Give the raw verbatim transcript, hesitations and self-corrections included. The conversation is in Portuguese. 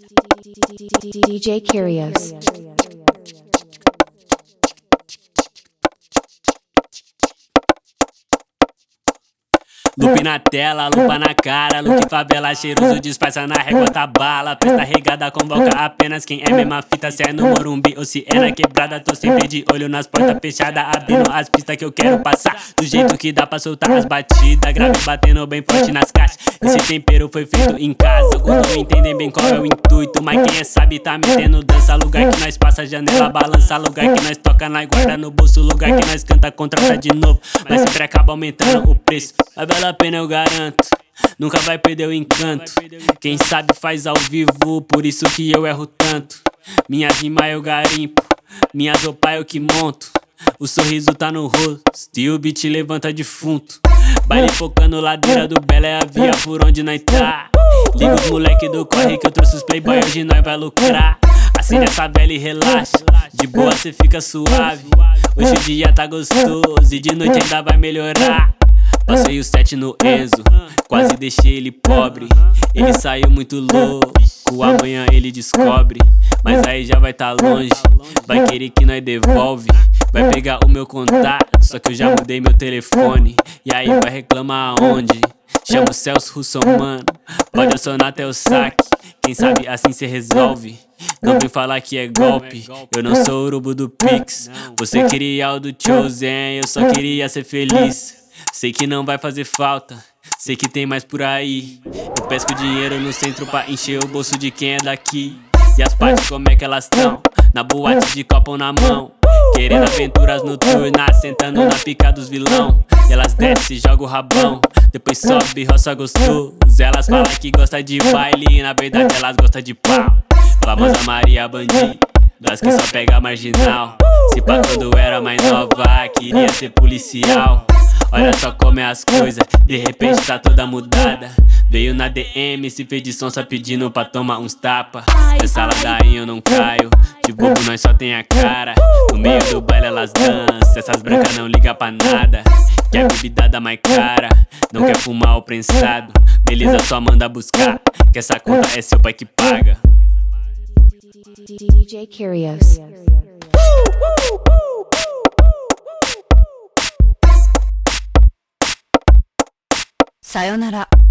D J Curious. Loop na tela, lupa na cara, look favela cheiroso, disfarça na régua tá bala. Festa regada convoca apenas quem é mesma fita. Se é no Morumbi ou se é na quebrada, tô sempre de olho nas portas fechadas, abrindo as pistas que eu quero passar. Do jeito que dá pra soltar as batidas, grave batendo bem forte nas caixas. Esse tempero foi feito em casa, alguns não entendem bem qual é o intuito, mas quem é sabe tá metendo dança. Lugar que nós passa, janela balança, lugar que nós toca, nós guarda no bolso. Lugar que nós canta, contrata de novo, mas sempre acaba aumentando o preço. Mas vale a pena, eu garanto, nunca vai perder o encanto. Quem sabe faz ao vivo, por isso que eu erro tanto. Minhas rimas eu garimpo, minhas roupas eu que monto. O sorriso tá no rosto e o beat levanta defunto. Baile focando ladeira do Bela, é a via por onde nós tá. Liga os moleque do corre que eu trouxe os playboy, hoje nós vai lucrar. Acende essa vela e relaxa, de boa cê fica suave. Hoje o dia tá gostoso e de noite ainda vai melhorar. Passei o set no Enzo, quase deixei ele pobre. Ele saiu muito louco, amanhã ele descobre. Mas aí já vai tá longe, vai querer que nós devolve. Vai pegar o meu contato, só que eu já mudei meu telefone. E aí vai reclamar aonde? Chama o Celso Russomano, pode acionar até o saque. Quem sabe assim cê resolve. Não vem falar que é golpe, eu não sou o urubu do Pix. Você queria o do Chosen, eu só queria ser feliz. Sei que não vai fazer falta, sei que tem mais por aí. Eu pesco dinheiro no centro pra encher o bolso de quem é daqui. E as partes como é que elas tão? Na boate de copo na mão, querendo aventuras noturnas, sentando na pica dos vilão. E elas descem e jogam o rabão, depois sobe roça gostoso. Elas falam que gosta de baile, na verdade elas gostam de pau. Famosa Maria Bandida, das que só pega marginal. Se pá quando era mais nova, queria ser policial. Olha só como é as coisas, de repente tá toda mudada. Veio na D M, se fez de sonsa pedindo pra tomar uns tapa. Nessa ladainha eu não caio, de bobo nós só tem a cara. No meio do baile elas dançam, essas brancas não ligam pra nada. Quer bebida mais cara, não quer fumar o prensado. Beleza, só manda buscar, que essa conta é seu pai que paga. D J Curious. Sayonara.